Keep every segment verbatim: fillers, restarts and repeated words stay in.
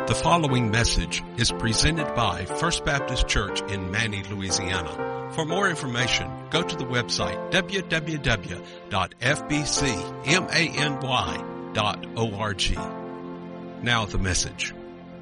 The following message is presented by First Baptist Church in Many, Louisiana. For more information, go to the website w w w dot f b c many dot org. Now the message.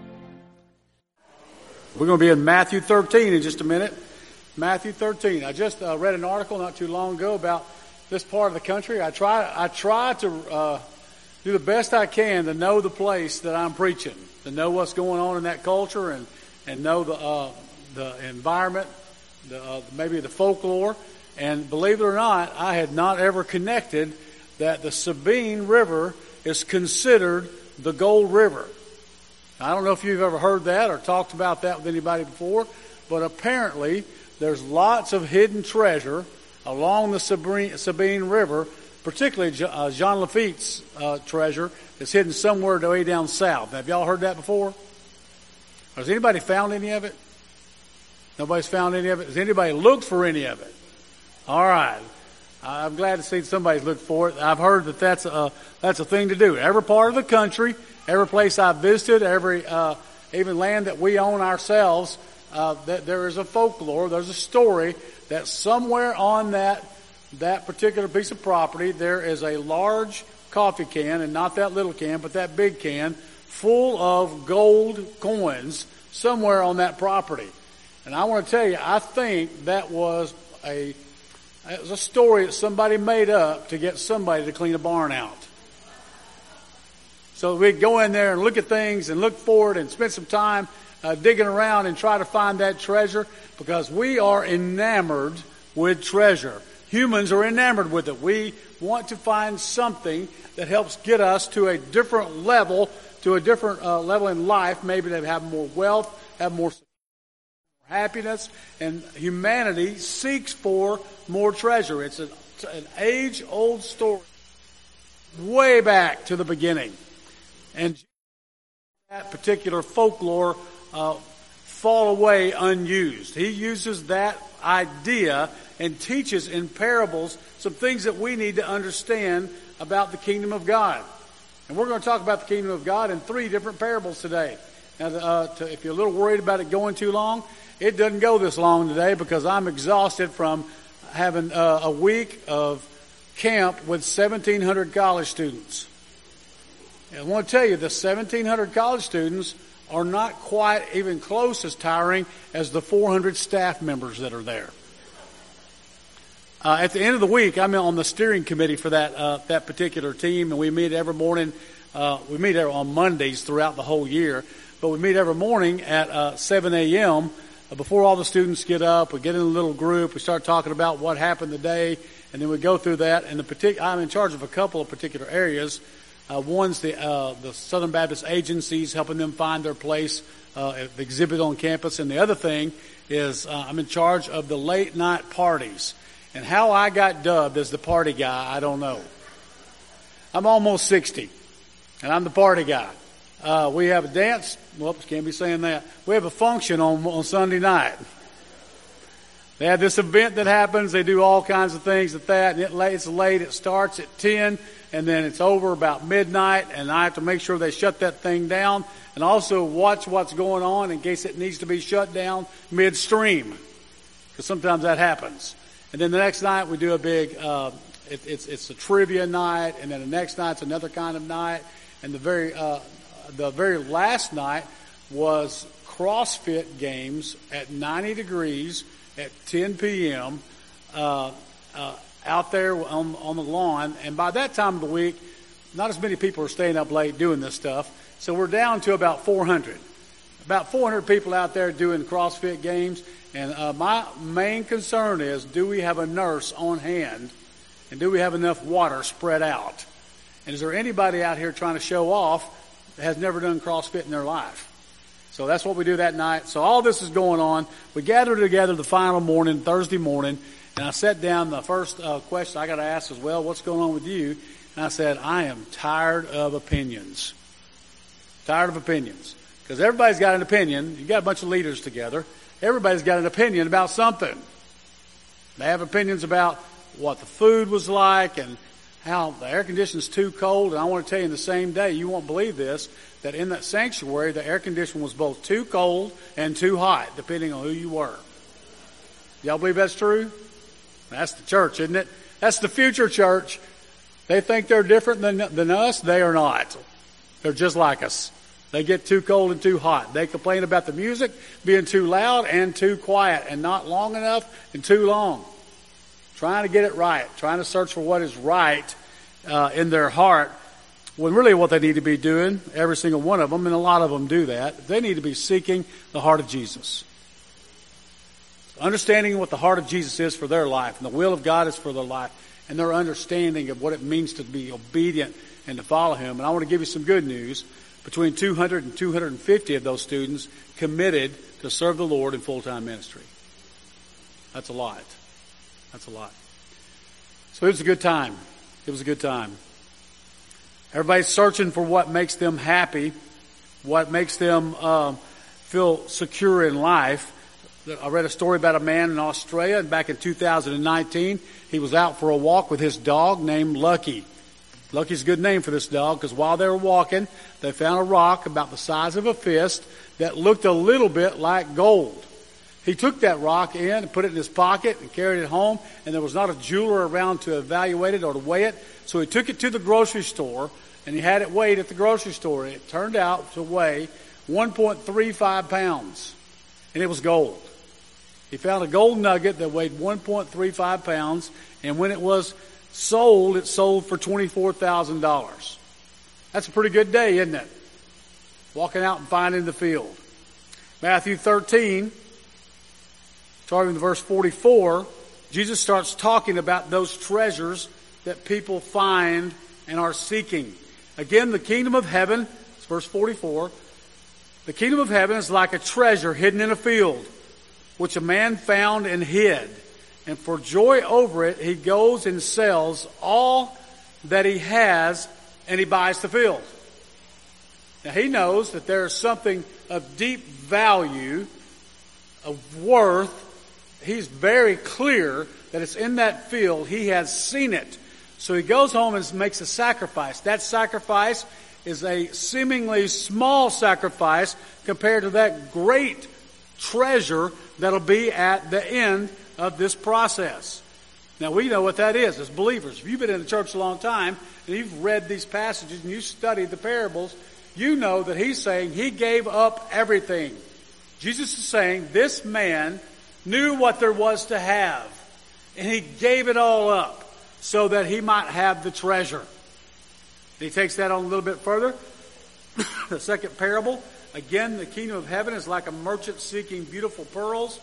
We're going to be in Matthew thirteen in just a minute. Matthew thirteen. I just uh, read an article not too long ago about this part of the country. I try, I try to uh, do the best I can to know the place that I'm preaching, to know what's going on in that culture, and and know the uh, the environment, the uh, maybe the folklore. And believe it or not, I had not ever connected that the Sabine River is considered the Gold River. I don't know if you've ever heard that or talked about that with anybody before, but apparently there's lots of hidden treasure along the Sabine, Sabine River, particularly uh, Jean Lafitte's uh, treasure that's hidden somewhere way down south. Now, have y'all heard that before? Has anybody found any of it? Nobody's found any of it? Has anybody looked for any of it? All right. I'm glad to see somebody's looked for it. I've heard that that's a, that's a thing to do. Every part of the country, every place I've visited, every uh, even land that we own ourselves, uh, that there is a folklore, there's a story that somewhere on that that particular piece of property there is a large coffee can, and not that little can, but that big can, full of gold coins somewhere on that property. And I want to tell you, I think that was a it was a story that somebody made up to get somebody to clean a barn out. So we'd go in there and look at things and look for it and spend some time uh, digging around and try to find that treasure, because we are enamored with treasure. Humans are enamored with it. We want to find something that helps get us to a different level, to a different uh, level in life, maybe to have more wealth, have more happiness, and humanity seeks for more treasure. It's a, an age-old story, way back to the beginning. And that particular folklore uh, fall away unused. He uses that idea and teaches in parables some things that we need to understand about the kingdom of God. And we're going to talk about the kingdom of God in three different parables today. Now, uh, to, if you're a little worried about it going too long, it doesn't go this long today, because I'm exhausted from having uh, a week of camp with seventeen hundred college students. And I want to tell you, the seventeen hundred college students are not quite even close as tiring as the four hundred staff members that are there. Uh, at the end of the week, I'm on the steering committee for that uh, that particular team, and we meet every morning. Uh, we meet on Mondays throughout the whole year, but we meet every morning at uh, seven a.m. Before all the students get up. We get in a little group. We start talking about what happened today, and then we go through that. And the partic- I'm in charge of a couple of particular areas. Uh, one's the uh, the Southern Baptist agencies, helping them find their place, uh, the exhibit on campus. And the other thing is uh, I'm in charge of the late night parties. And how I got dubbed as the party guy, I don't know. I'm almost sixty, and I'm the party guy. Uh, we have a dance. Whoops, can't be saying that. We have a function on, on Sunday night. They have this event that happens. They do all kinds of things at that. And it, it's late. It starts at ten, and then it's over about midnight. And I have to make sure they shut that thing down, and also watch what's going on in case it needs to be shut down midstream, because sometimes that happens. And then the next night we do a big. Uh, it, it's it's a trivia night, and then the next night's another kind of night, and the very. Uh, The very last night was CrossFit games at ninety degrees at ten p.m. Uh, uh, out there on, on the lawn. And by that time of the week, not as many people are staying up late doing this stuff. So we're down to about four hundred. About four hundred people out there doing CrossFit games. And uh, my main concern is, do we have a nurse on hand? And do we have enough water spread out? And is there anybody out here trying to show off has never done CrossFit in their life? So that's what we do that night. So all this is going on. We gather together the final morning, Thursday morning, and I sat down. The first uh, question I got to ask is, well, what's going on with you? And I said, I am tired of opinions. Tired of opinions. Because everybody's got an opinion. You got a bunch of leaders together. Everybody's got an opinion about something. They have opinions about what the food was like and how the air conditioning's too cold. And I want to tell you, in the same day, you won't believe this, that in that sanctuary, the air conditioning was both too cold and too hot, depending on who you were. Y'all believe that's true? That's the church, isn't it? That's the future church. They think they're different than, than us. They are not. They're just like us. They get too cold and too hot. They complain about the music being too loud and too quiet and not long enough and too long. Trying to get it right. Trying to search for what is right uh, in their heart. When really what they need to be doing, every single one of them, and a lot of them do that, they need to be seeking the heart of Jesus. Understanding what the heart of Jesus is for their life and the will of God is for their life and their understanding of what it means to be obedient and to follow Him. And I want to give you some good news. Between two hundred and two hundred fifty of those students committed to serve the Lord in full-time ministry. That's a lot. That's a lot. So it was a good time. It was a good time. Everybody's searching for what makes them happy, what makes them uh, feel secure in life. I read a story about a man in Australia, and back in two thousand nineteen, he was out for a walk with his dog named Lucky. Lucky's a good name for this dog, because while they were walking, they found a rock about the size of a fist that looked a little bit like gold. He took that rock in and put it in his pocket and carried it home, and there was not a jeweler around to evaluate it or to weigh it. So he took it to the grocery store, and he had it weighed at the grocery store. And it turned out to weigh one point three five pounds, and it was gold. He found a gold nugget that weighed one point three five pounds, and when it was sold, it sold for twenty-four thousand dollars. That's a pretty good day, isn't it? Walking out and finding the field. Matthew thirteen, starting with verse forty-four, Jesus starts talking about those treasures that people find and are seeking. Again, the kingdom of heaven, it's verse forty-four, the kingdom of heaven is like a treasure hidden in a field, which a man found and hid. And for joy over it, he goes and sells all that he has, and he buys the field. Now, he knows that there is something of deep value, of worth. He's very clear that it's in that field. He has seen it. So he goes home and makes a sacrifice. That sacrifice is a seemingly small sacrifice compared to that great treasure that'll be at the end of this process. Now, we know what that is as believers. If you've been in the church a long time and you've read these passages and you've studied the parables, you know that he's saying he gave up everything. Jesus is saying this man knew what there was to have, and he gave it all up so that he might have the treasure. He takes that on a little bit further. The second parable, again, the kingdom of heaven is like a merchant seeking beautiful pearls,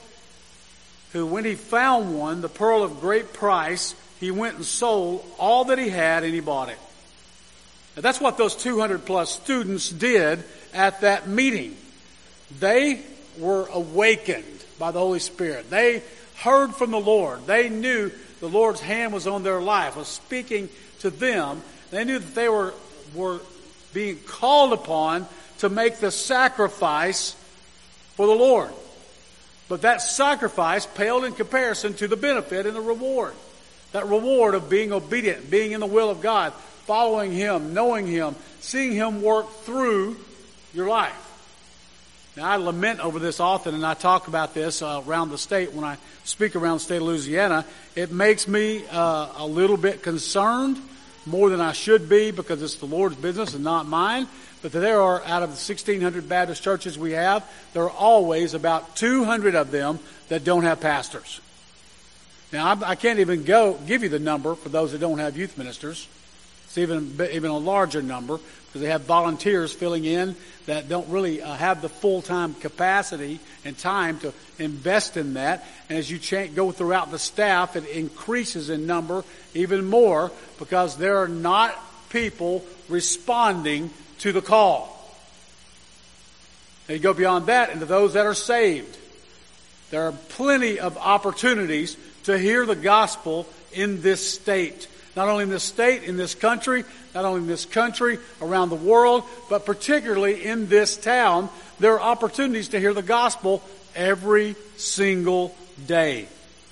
who when he found one, the pearl of great price, he went and sold all that he had and he bought it. Now, that's what those two hundred plus students did at that meeting. They were awakened by the Holy Spirit. They heard from the Lord. They knew the Lord's hand was on their life, was speaking to them. They knew that they were, were being called upon to make the sacrifice for the Lord. But that sacrifice paled in comparison to the benefit and the reward. That reward of being obedient, being in the will of God, following Him, knowing Him, seeing Him work through your life. Now, I lament over this often, and I talk about this uh, around the state when I speak around the state of Louisiana. It makes me uh, a little bit concerned, more than I should be, because it's the Lord's business and not mine. But there are, out of the sixteen hundred Baptist churches we have, there are always about two hundred of them that don't have pastors. Now, I, I can't even go give you the number for those that don't have youth ministers. It's even, even a larger number, because they have volunteers filling in that don't really uh, have the full-time capacity and time to invest in that. And as you cha- go throughout the staff, it increases in number even more, because there are not people responding to the call. And you go beyond that into those that are saved. There are plenty of opportunities to hear the gospel in this state. Not only in this state, in this country, not only in this country, around the world, but particularly in this town, there are opportunities to hear the gospel every single day.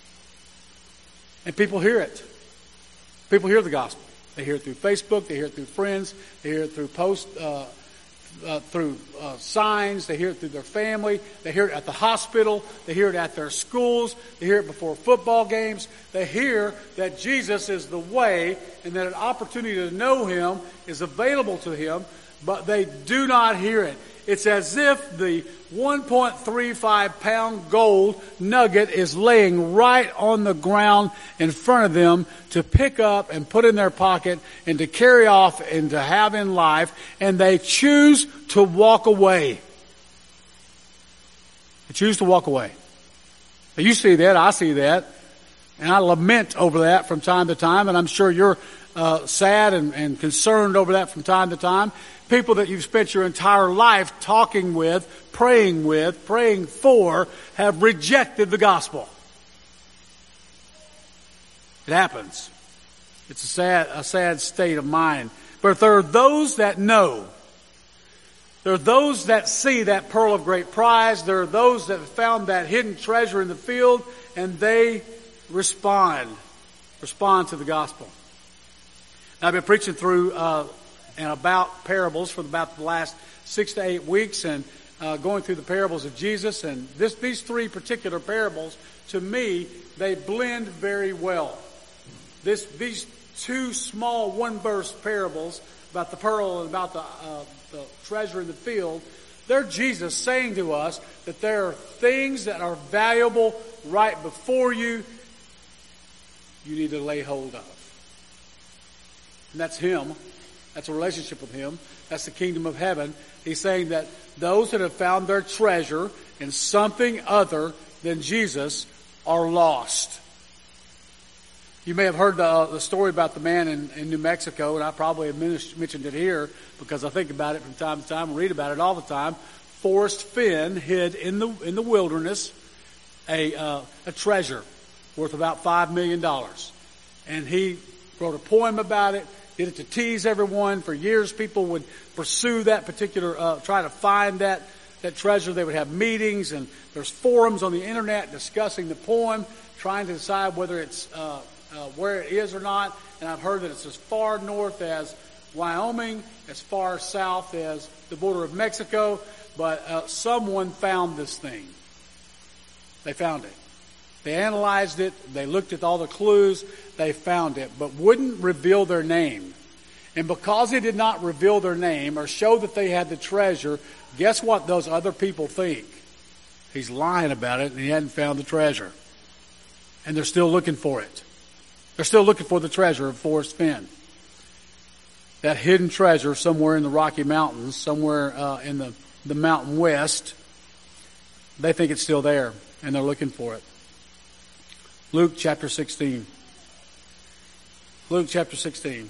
And people hear it. People hear the gospel. They hear it through Facebook, they hear it through friends, they hear it through posts, uh, uh, through uh, signs. They hear it through their family. They hear it at the hospital. They hear it at their schools. They hear it before football games. They hear that Jesus is the way and that an opportunity to know Him is available to him, but they do not hear it. It's as if the one point three five pound gold nugget is laying right on the ground in front of them to pick up and put in their pocket and to carry off and to have in life, and they choose to walk away. They choose to walk away. Now, you see that, I see that, and I lament over that from time to time, and I'm sure you're uh, sad and, and concerned over that from time to time. People that you've spent your entire life talking with, praying with, praying for, have rejected the gospel. It happens. It's a sad, a sad state of mind. But there are those that know. There are those that see that pearl of great prize. There are those that have found that hidden treasure in the field, and they respond. Respond to the gospel. Now, I've been preaching through uh, and about parables for about the last six to eight weeks, and uh, going through the parables of Jesus. And this, these three particular parables, to me, they blend very well. This, these two small one-verse parables about the pearl and about the, uh, the treasure in the field, they're Jesus saying to us that there are things that are valuable right before you, you need to lay hold of. And that's Him. That's a relationship with Him. That's the kingdom of heaven. He's saying that those that have found their treasure in something other than Jesus are lost. You may have heard the, uh, the story about the man in, in New Mexico, and I probably have mentioned it here because I think about it from time to time and read about it all the time. Forrest Fenn hid in the in the wilderness a uh, a treasure worth about five million dollars, and he wrote a poem about it. Did it to tease everyone. For years, people would pursue that particular, uh, try to find that, that treasure. They would have meetings, and there's forums on the internet discussing the poem, trying to decide whether it's, uh, uh, where it is or not. And I've heard that it's as far north as Wyoming, as far south as the border of Mexico. But, uh, someone found this thing. They found it. They analyzed it. They looked at all the clues. They found it, but wouldn't reveal their name. And because they did not reveal their name or show that they had the treasure, guess what those other people think? He's lying about it and he hadn't found the treasure. And they're still looking for it. They're still looking for the treasure of Forrest Fenn. That hidden treasure somewhere in the Rocky Mountains, somewhere uh, in the, the Mountain West. They think it's still there and they're looking for it. Luke chapter sixteen. Luke chapter sixteen.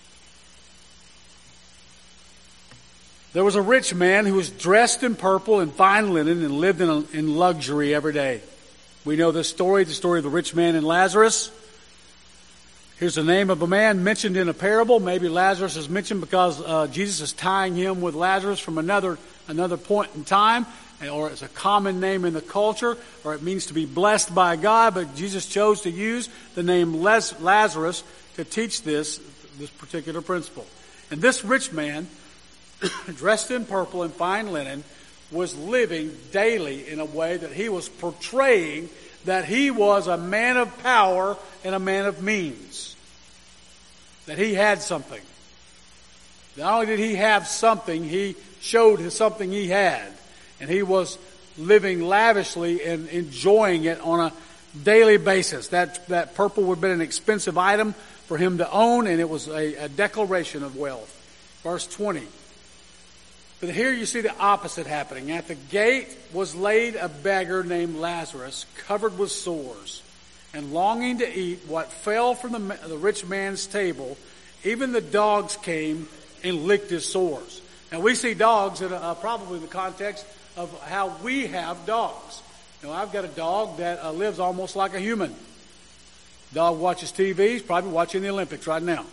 There was a rich man who was dressed in purple and fine linen and lived in, a, in luxury every day. We know this story, the story of the rich man and Lazarus. Here's the name of a man mentioned in a parable. Maybe Lazarus is mentioned because uh, Jesus is tying him with Lazarus from another another point in time. Or it's a common name in the culture, or it means to be blessed by God, but Jesus chose to use the name Lazarus to teach this, this particular principle. And this rich man, dressed in purple and fine linen, was living daily in a way that he was portraying that he was a man of power and a man of means. That he had something. Not only did he have something, he showed something he had. And he was living lavishly and enjoying it on a daily basis. That, that purple would have been an expensive item for him to own, and it was a, a declaration of wealth. Verse twenty. But here you see the opposite happening. At the gate was laid a beggar named Lazarus, covered with sores, and longing to eat what fell from the, the rich man's table. Even the dogs came and licked his sores. Now we see dogs in a, uh, probably in the context of how we have dogs. You know, I've got a dog that uh, lives almost like a human. Dog watches T V, he's probably watching the Olympics right now.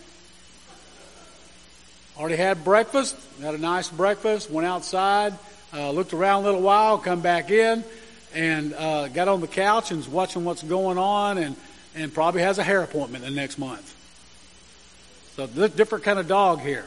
Already had breakfast, had a nice breakfast, went outside, uh, looked around a little while, come back in, and uh, got on the couch and is watching what's going on, and, and probably has a hair appointment the next month. So different kind of dog here.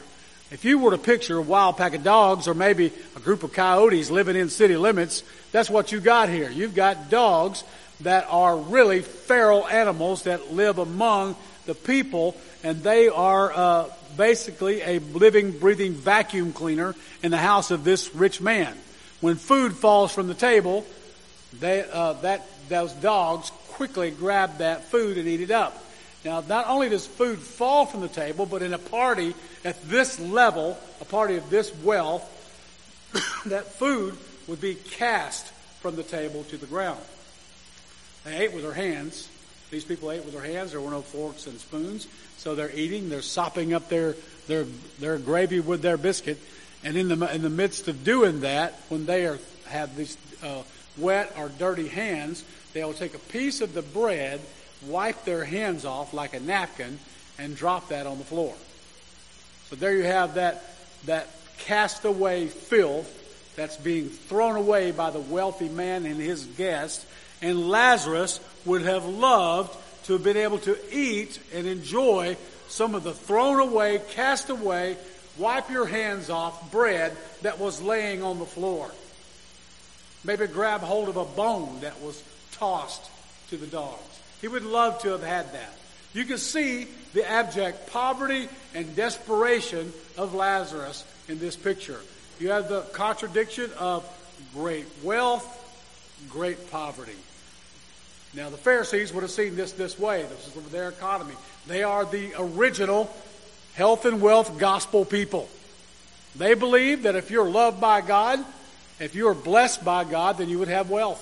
If you were to picture a wild pack of dogs or maybe a group of coyotes living in city limits, that's what you got here. You've got dogs that are really feral animals that live among the people, and they are uh, basically a living, breathing vacuum cleaner in the house of this rich man. When food falls from the table, they, uh, that those dogs quickly grab that food and eat it up. Now, not only does food fall from the table, but in a party at this level, a party of this wealth, that food would be cast from the table to the ground. They ate with their hands. These people ate with their hands. There were no forks and spoons. So they're eating. They're sopping up their their their gravy with their biscuit. And in the in the midst of doing that, when they are have these uh, wet or dirty hands, they will take a piece of the bread, wipe their hands off like a napkin, and drop that on the floor. So there you have that that castaway filth that's being thrown away by the wealthy man and his guests. And Lazarus would have loved to have been able to eat and enjoy some of the thrown away, cast away, wipe your hands off bread that was laying on the floor. Maybe grab hold of a bone that was tossed to the dogs. He would love to have had that. You can see the abject poverty and desperation of Lazarus in this picture. You have the contradiction of great wealth, great poverty. Now, the Pharisees would have seen this this way. This is their economy. They are the original health and wealth gospel people. They believe that if you're loved by God, if you are blessed by God, then you would have wealth.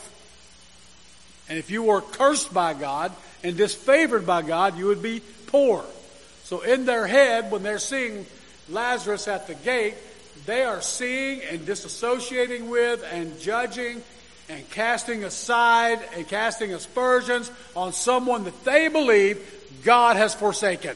And if you were cursed by God and disfavored by God, you would be poor. So in their head, when they're seeing Lazarus at the gate, they are seeing and disassociating with and judging and casting aside and casting aspersions on someone that they believe God has forsaken.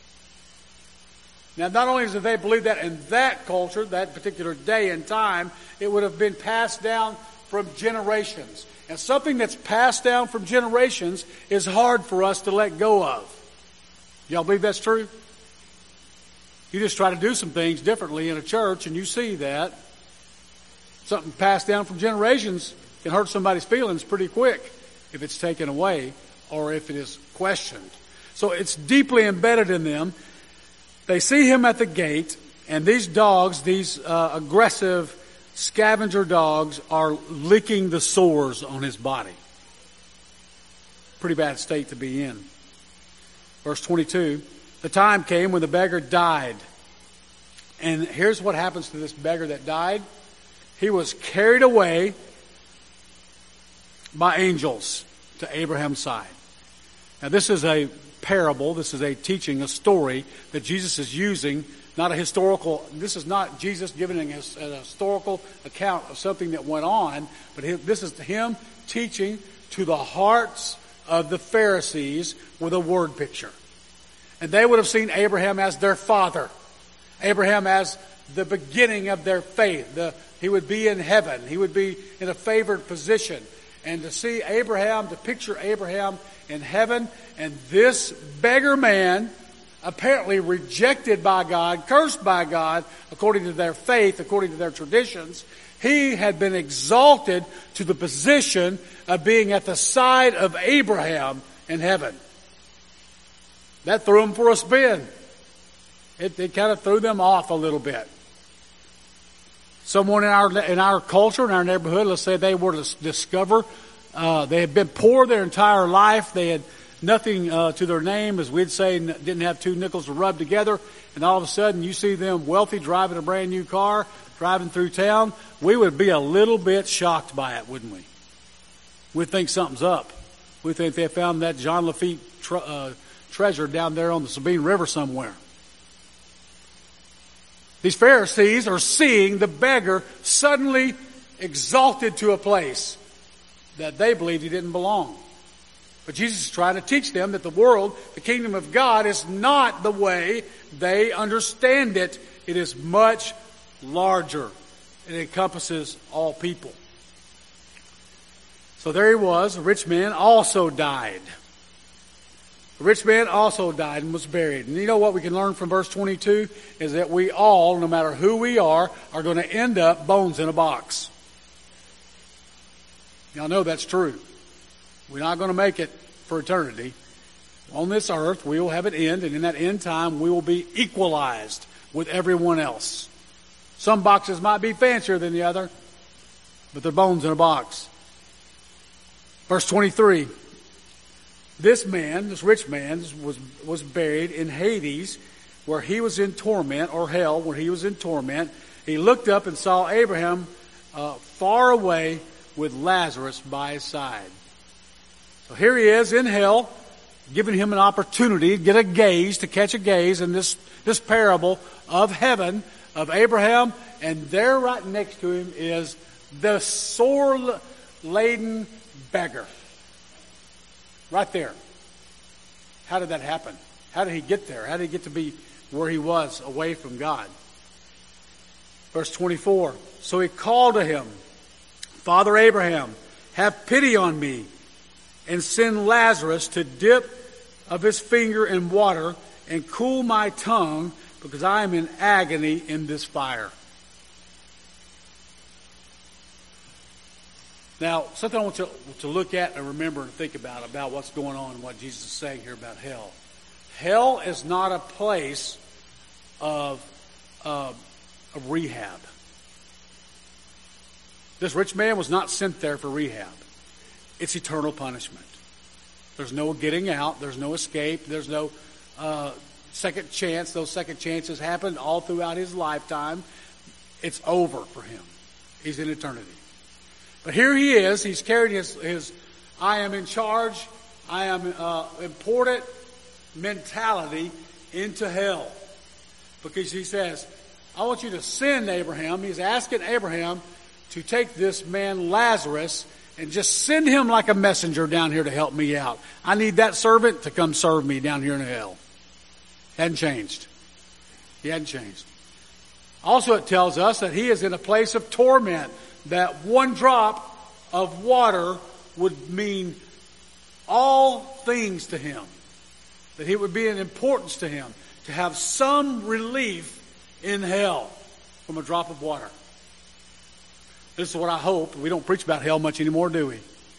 Now, not only did they believe that in that culture, that particular day and time, it would have been passed down from generations. And something that's passed down from generations is hard for us to let go of. Y'all believe that's true? You just try to do some things differently in a church and you see that. Something passed down from generations can hurt somebody's feelings pretty quick if it's taken away or if it is questioned. So it's deeply embedded in them. They see him at the gate, and these dogs, these uh, aggressive scavenger dogs, are licking the sores on his body. Pretty bad state to be in. Verse twenty-two, the time came when the beggar died. And here's what happens to this beggar that died. He was carried away by angels to Abraham's side. Now, this is a parable. This is a teaching, a story that Jesus is using, not a historical. This is not Jesus giving a, a historical account of something that went on, but his, this is him teaching to the hearts of the Pharisees with a word picture. And they would have seen Abraham as their father, Abraham as the beginning of their faith. The, he would be in heaven. He would be in a favored position. And to see Abraham, to picture Abraham in heaven, and this beggar man, apparently rejected by God, cursed by God, according to their faith, according to their traditions, he had been exalted to the position of being at the side of Abraham in heaven. That threw him for a spin. It, it kind of threw them off a little bit. Someone in our in our culture, in our neighborhood, let's say they were to discover uh, they had been poor their entire life. They had nothing uh, to their name, as we'd say, didn't have two nickels to rub together. And all of a sudden, you see them wealthy, driving a brand new car, driving through town. We would be a little bit shocked by it, wouldn't we? We'd think something's up. We think they found that John Lafitte tre- uh, treasure down there on the Sabine River somewhere. These Pharisees are seeing the beggar suddenly exalted to a place that they believed he didn't belong. But Jesus is trying to teach them that the world, the kingdom of God, is not the way they understand it. It is much larger. It encompasses all people. So there he was, a rich man, also died. The rich man also died and was buried. And you know what we can learn from verse twenty-two? Is that we all, no matter who we are, are going to end up bones in a box. Y'all know that's true. We're not going to make it for eternity. On this earth, we will have an end, and in that end time, we will be equalized with everyone else. Some boxes might be fancier than the other, but they're bones in a box. Verse twenty-three. This man, this rich man, was, was buried in Hades, where he was in torment, or hell, where he was in torment. He looked up and saw Abraham uh, far away with Lazarus by his side. So here he is in hell, giving him an opportunity to get a gaze, to catch a gaze in this, this parable of heaven, of Abraham, and there right next to him is the sore-laden beggar. Right there. How did that happen? How did he get there? How did he get to be where he was, away from God? Verse twenty-four. So he called to him, Father Abraham, have pity on me, and send Lazarus to dip of his finger in water and cool my tongue, because I am in agony in this fire. Now, something I want you to look at and remember and think about, about what's going on and what Jesus is saying here about hell. Hell is not a place of, uh, of rehab. This rich man was not sent there for rehab. It's eternal punishment. There's no getting out. There's no escape. There's no uh, second chance. Those second chances happened all throughout his lifetime. It's over for him. He's in eternity. But here he is. He's carried his, his I am in charge, I am uh, important mentality into hell. Because he says, I want you to send Abraham. He's asking Abraham to take this man Lazarus and just send him like a messenger down here to help me out. I need that servant to come serve me down here in hell. Hadn't changed. He hadn't changed. Also, it tells us that he is in a place of torment. That one drop of water would mean all things to him. That it would be an importance to him to have some relief in hell from a drop of water. This is what I hope. We don't preach about hell much anymore, do we?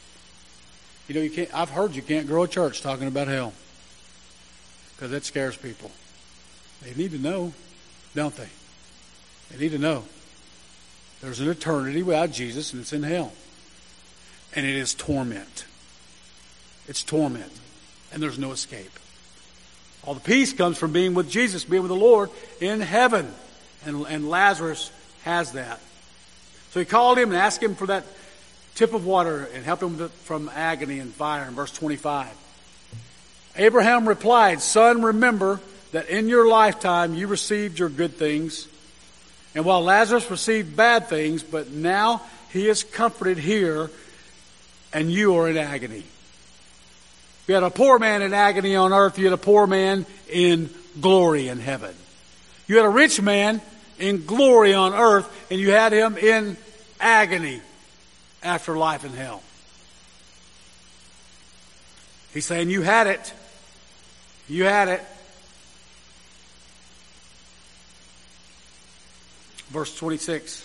You know, you can't. I've heard you can't grow a church talking about hell because that scares people. They need to know, don't they? They need to know. There's an eternity without Jesus, and it's in hell. And it is torment. It's torment. And there's no escape. All the peace comes from being with Jesus, being with the Lord in heaven. And, and Lazarus has that. So he called him and asked him for that tip of water and help him from agony and fire in verse twenty-five. Abraham replied, Son, remember that in your lifetime you received your good things, and while Lazarus received bad things, but now he is comforted here, and you are in agony. You had a poor man in agony on earth. You had a poor man in glory in heaven. You had a rich man in glory on earth, and you had him in agony after life in hell. He's saying, you had it. You had it. Verse twenty-six.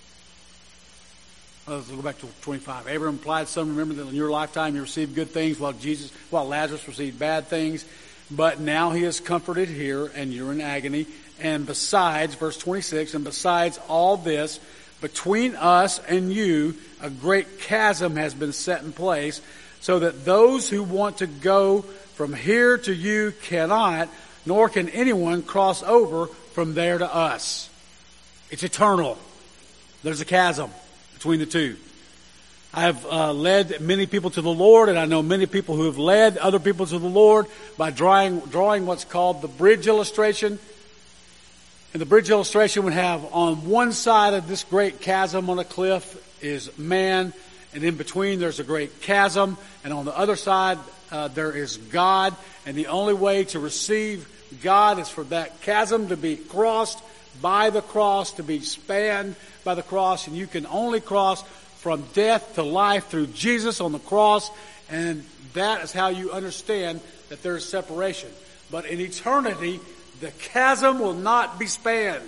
Let's go back to twenty-five. Abraham replied, Son, remember that in your lifetime you received good things while Jesus, while Lazarus received bad things. But now he is comforted here and you're in agony. And besides, verse twenty-six, and besides all this, between us and you, a great chasm has been set in place, so that those who want to go from here to you cannot, nor can anyone cross over from there to us. It's eternal. There's a chasm between the two. I've uh, led many people to the Lord, and I know many people who have led other people to the Lord by drawing, drawing what's called the bridge illustration. And the bridge illustration would have on one side of this great chasm on a cliff is man, and in between there's a great chasm, and on the other side uh, there is God, and the only way to receive God is for that chasm to be crossed by the cross, to be spanned by the cross, and you can only cross from death to life through Jesus on the cross, and that is how you understand that there is separation. But in eternity, the chasm will not be spanned.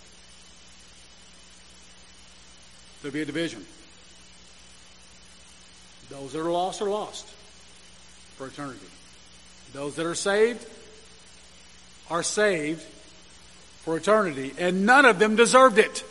There'll be a division. Those that are lost are lost for eternity. Those that are saved are saved for eternity, and none of them deserved it.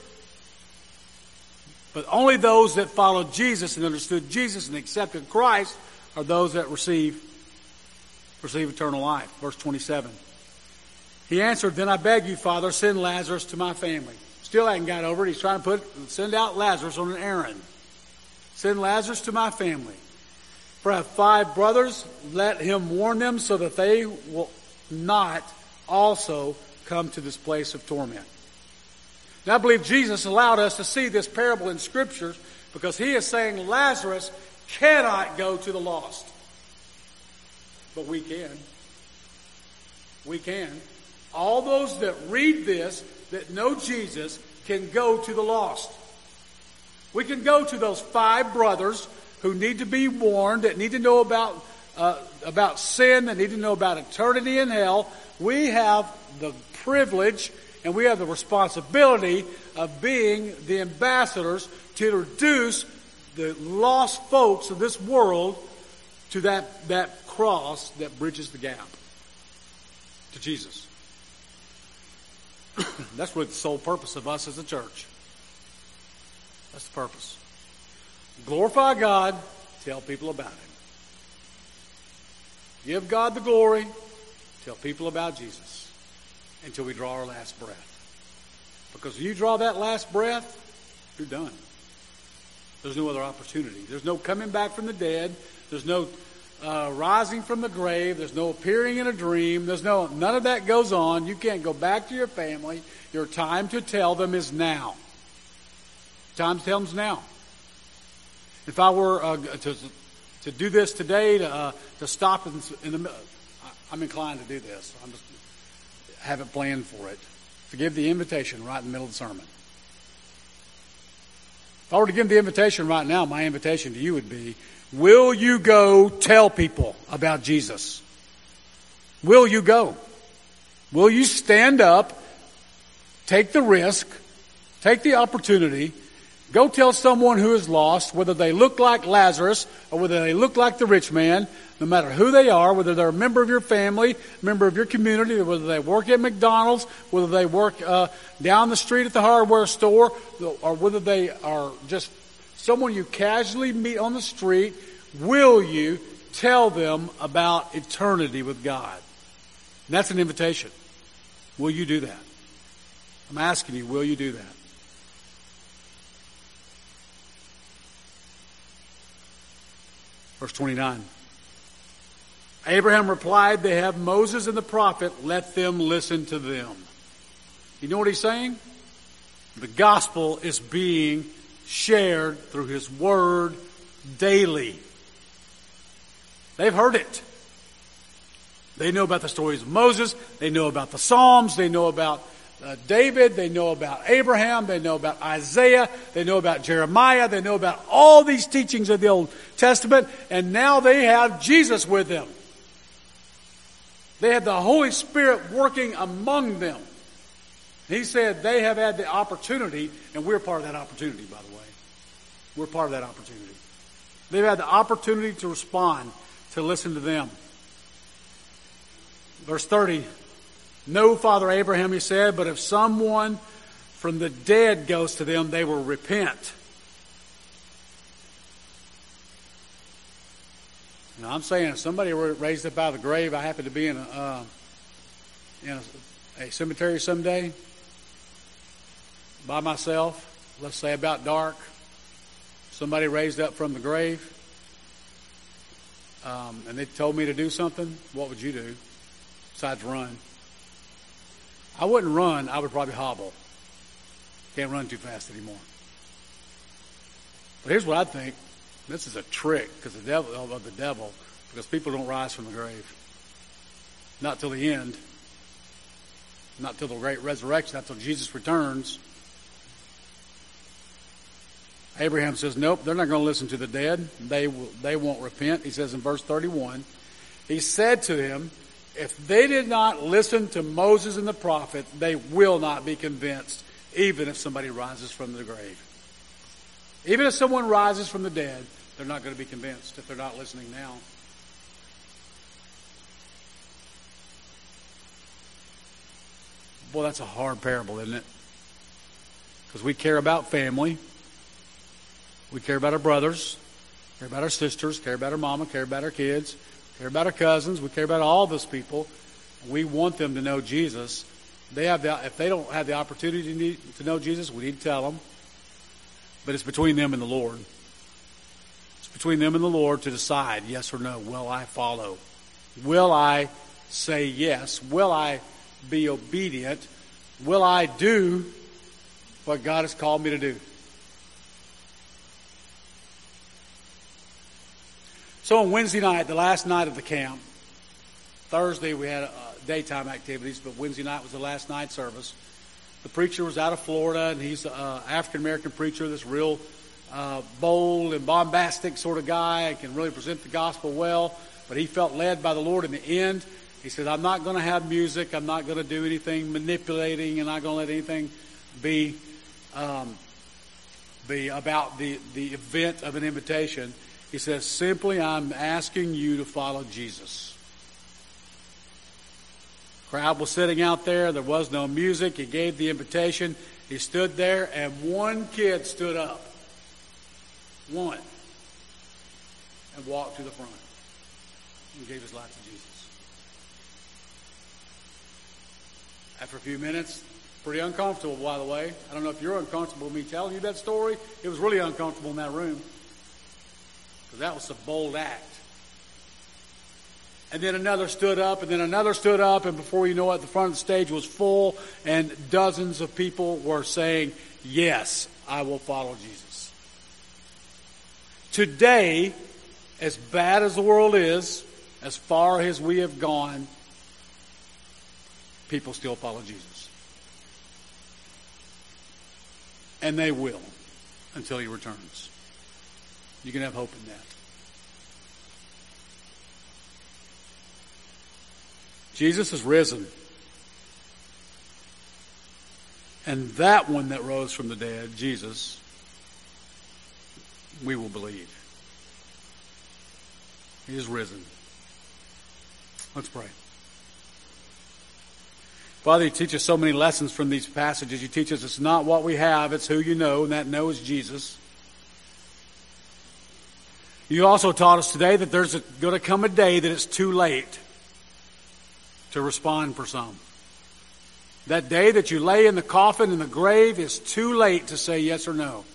But only those that followed Jesus and understood Jesus and accepted Christ are those that receive receive eternal life. Verse twenty-seven. He answered, "Then I beg you, Father, send Lazarus to my family." Still hadn't got over it. He's trying to put send out Lazarus on an errand. Send Lazarus to my family. For I have five brothers. Let him warn them so that they will not also come to this place of torment. Now I believe Jesus allowed us to see this parable in Scriptures because he is saying Lazarus cannot go to the lost. But we can. We can. All those that read this, that know Jesus, can go to the lost. We can go to those five brothers who need to be warned, that need to know about uh, about sin, that need to know about eternity in hell. We have the privilege and we have the responsibility of being the ambassadors to introduce the lost folks of this world to that, that cross that bridges the gap to Jesus. That's really the sole purpose of us as a church. That's the purpose. Glorify God, tell people about Him. Give God the glory, tell people about Jesus until we draw our last breath. Because if you draw that last breath, you're done. There's no other opportunity. There's no coming back from the dead. There's no uh, rising from the grave. There's no appearing in a dream. There's no, none of that goes on. You can't go back to your family. Your time to tell them is now. Time to tell them is now. If I were uh, to to do this today, to uh, to stop in, in the middle, I'm inclined to do this. I'm just haven't planned for it. To give the invitation right in the middle of the sermon. If I were to give the invitation right now, my invitation to you would be, will you go tell people about Jesus? Will you go? Will you stand up, take the risk, take the opportunity, go tell someone who is lost, whether they look like Lazarus or whether they look like the rich man, no matter who they are, whether they're a member of your family, member of your community, whether they work at McDonald's, whether they work uh, down the street at the hardware store, or whether they are just someone you casually meet on the street, will you tell them about eternity with God? And that's an invitation. Will you do that? I'm asking you, will you do that? Verse twenty-nine. Abraham replied, they have Moses and the prophet, let them listen to them. You know what he's saying? The gospel is being shared through his word daily. They've heard it. They know about the stories of Moses. They know about the Psalms. They know about uh, David. They know about Abraham. They know about Isaiah. They know about Jeremiah. They know about all these teachings of the Old Testament. And now they have Jesus with them. They have the Holy Spirit working among them. He said they have had the opportunity, and we're part of that opportunity, by the way. We're part of that opportunity. They've had the opportunity to respond, to listen to them. Verse thirty, no, Father Abraham, he said, but if someone from the dead goes to them, they will repent. Now, I'm saying if somebody were raised up out of the grave, I happen to be in a, uh, in a, a cemetery someday by myself, let's say about dark, somebody raised up from the grave, um, and they told me to do something, what would you do besides run? I wouldn't run, I would probably hobble. Can't run too fast anymore. But here's what I think. This is a trick because the devil of the devil, because people don't rise from the grave. Not till the end. Not till the great resurrection, not till Jesus returns. Abraham says, nope, they're not going to listen to the dead. They will, they won't repent. He says in verse thirty-one, he said to him, if they did not listen to Moses and the prophet, they will not be convinced, even if somebody rises from the grave. Even if someone rises from the dead, they're not going to be convinced if they're not listening now. Boy, that's a hard parable, isn't it? Because we care about family. We care about our brothers, care about our sisters, care about our mama, care about our kids, care about our cousins. We care about all those people. We want them to know Jesus. They have the, if they don't have the opportunity to know Jesus, we need to tell them. But it's between them and the Lord. It's between them and the Lord to decide, yes or no. Will I follow? Will I say yes? Will I be obedient? Will I do what God has called me to do? So on Wednesday night, the last night of the camp, Thursday we had uh, daytime activities, but Wednesday night was the last night service. The preacher was out of Florida, and he's an uh, African-American preacher, this real uh, bold and bombastic sort of guy, and can really present the gospel well. But he felt led by the Lord in the end. He said, I'm not going to have music. I'm not going to do anything manipulating, and I'm not going to let anything be um, be about the, the event of an invitation. He says, simply, I'm asking you to follow Jesus. Crowd was sitting out there. There was no music. He gave the invitation. He stood there, and one kid stood up. One. And walked to the front. And gave his life to Jesus. After a few minutes, pretty uncomfortable, by the way. I don't know if you're uncomfortable with me telling you that story. It was really uncomfortable in that room. Because that was a bold act. And then another stood up, and then another stood up, and before you know it, the front of the stage was full, and dozens of people were saying, yes, I will follow Jesus. Today, as bad as the world is, as far as we have gone, people still follow Jesus. And they will until He returns. You can have hope in that. Jesus is risen. And that one that rose from the dead, Jesus, we will believe. He is risen. Let's pray. Father, you teach us so many lessons from these passages. You teach us it's not what we have, it's who you know, and that know is Jesus. You also taught us today that there's going to come a day that it's too late to respond for some. That day that you lay in the coffin in the grave is too late to say yes or no.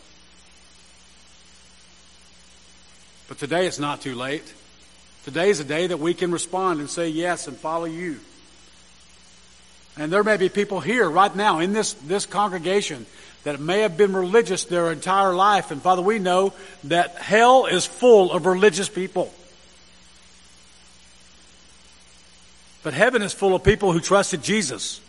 But today it's not too late. Today is a day that we can respond and say yes and follow you. And there may be people here right now in this, this congregation that may have been religious their entire life. And Father, we know that hell is full of religious people. But heaven is full of people who trusted Jesus.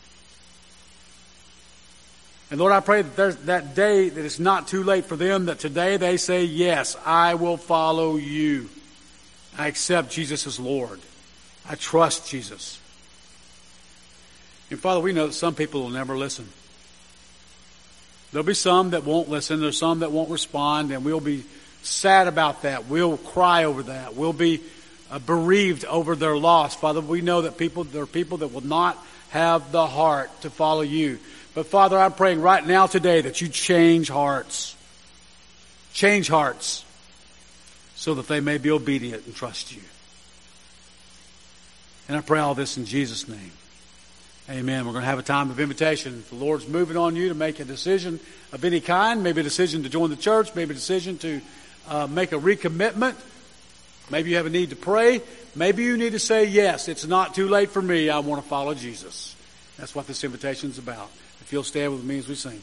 And Lord, I pray that there's that day that it's not too late for them, that today they say, yes, I will follow you. I accept Jesus as Lord. I trust Jesus. And Father, we know that some people will never listen. There'll be some that won't listen. There's some that won't respond, and we'll be sad about that. We'll cry over that. We'll be uh, bereaved over their loss. Father, we know that people, there are people that will not have the heart to follow you. But Father, I'm praying right now today that you change hearts. Change hearts so that they may be obedient and trust you. And I pray all this in Jesus' name. Amen. We're going to have a time of invitation. If the Lord's moving on you to make a decision of any kind, maybe a decision to join the church, maybe a decision to uh, make a recommitment. Maybe you have a need to pray. Maybe you need to say, yes, it's not too late for me. I want to follow Jesus. That's what this invitation is about. If you'll stand with me as we sing.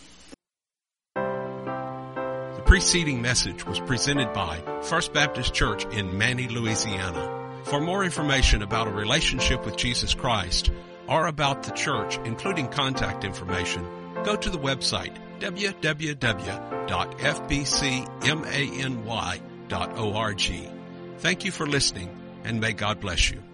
The preceding message was presented by First Baptist Church in Manny, Louisiana. For more information about a relationship with Jesus Christ or about the church, including contact information, go to the website w w w dot f b c many dot org. Thank you for listening, and may God bless you.